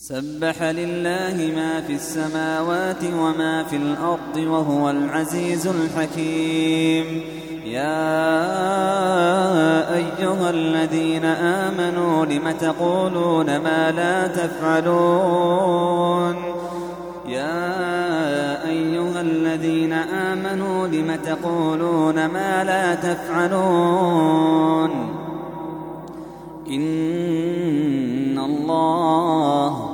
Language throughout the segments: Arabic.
سبح لله ما في السماوات وما في الأرض وهو العزيز الحكيم. يا أيها الذين آمنوا لم تقولون ما لا تفعلون يا أيها الذين آمنوا لم تقولون ما لا تفعلون إن الله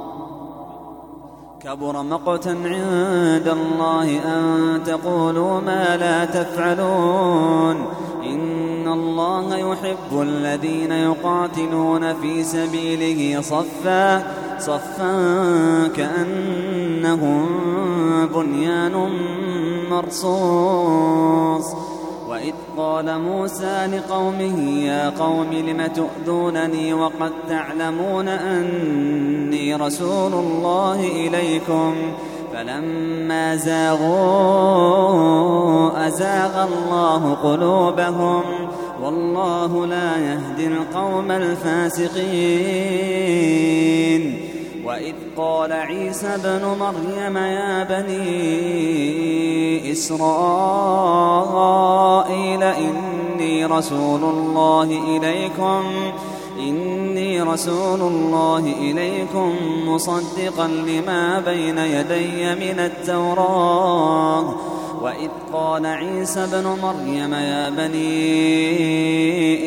كبر مقتا عند الله أن تقولوا ما لا تفعلون إن الله يحب الذين يقاتلون في سبيله صفا كأنهم بنيان مرصوص. وإذ قال موسى لقومه يا قوم لم تؤذونني وقد تعلمون أني رسول الله إليكم فلما زاغوا أزاغ الله قلوبهم والله لا يهدي القوم الفاسقين. وإذ قال عيسى ابن مريم يا بني إسرائيل إني رسول الله إليكم مصدقا لما بين يدي من التوراة. وإذ قال عيسى ابن مريم يا بني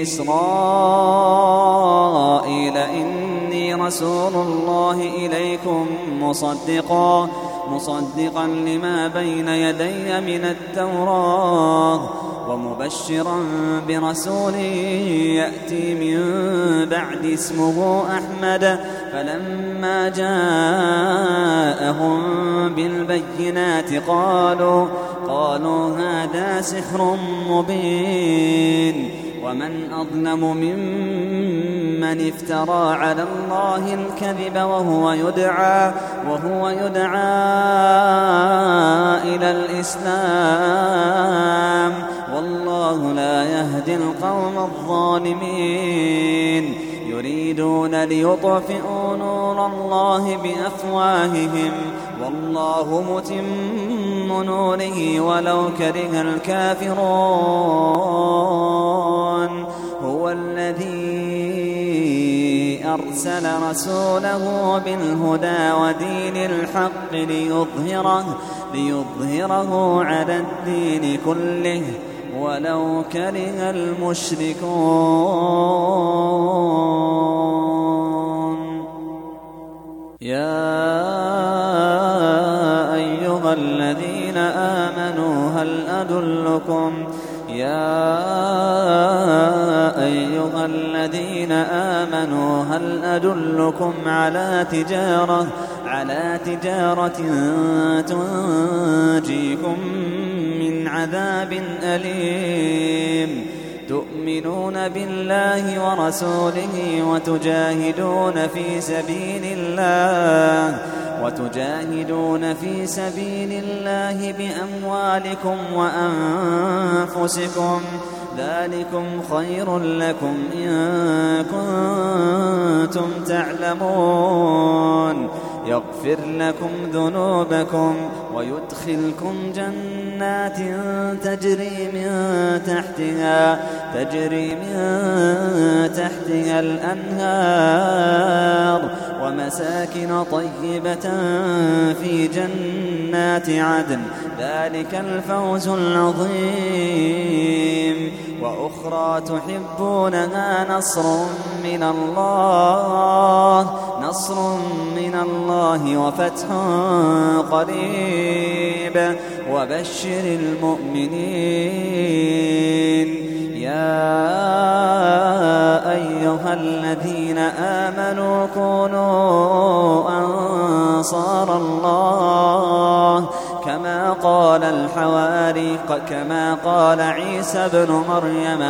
إسرائيل إني رسول الله إليكم مصدقا لما بين يدي من التوراة ومبشرا برسول يأتي من بعد اسمه أحمد. فلما جاءهم بالبينات قالوا هذا سحر مبين. ومن أظلم ممن افترى على الله الكذب وهو يدعى إلى الإسلام والله لا يهدي القوم الظالمين. يريدون ليطفئوا نور الله بأفواههم والله متم نوره ولو كره الكافرون. هو الذي أرسل رسوله بالهدى ودين الحق ليظهره على الدين كله ولو كره المشركون. يا أيها الذين آمنوا هل أدلكم على تجارة تنجيكم من عذاب أليم. تؤمنون بالله ورسوله وتجاهدون في سبيل الله بأموالكم وأنفسكم ذلكم خير لكم إن كنتم تعلمون. يغفر لكم ذنوبكم ويدخلكم جنات تجري من تحتها الأنهار ومساكن طيبة في جنات عدن ذلك الفوز العظيم. وأخرى تحبونها نصر من الله وفتح قريب وبشر المؤمنين. يا أيها الذين آمنوا كونوا أنصار الله كما قال عيسى بن مريم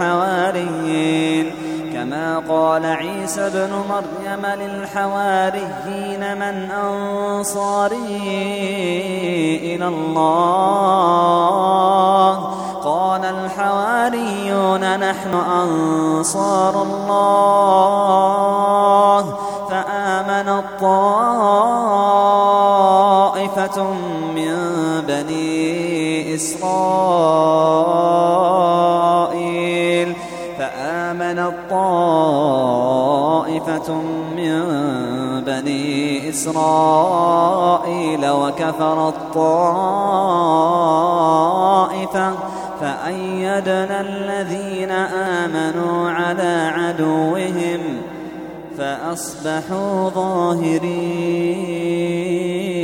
للحواريين من أنصاري إلى الله قال الحواريون نحن أنصار الله فآمنت طائفة من بني إسرائيل وكفر الطائفة فأيدنا الذين آمنوا على عدوهم فأصبحوا ظاهرين.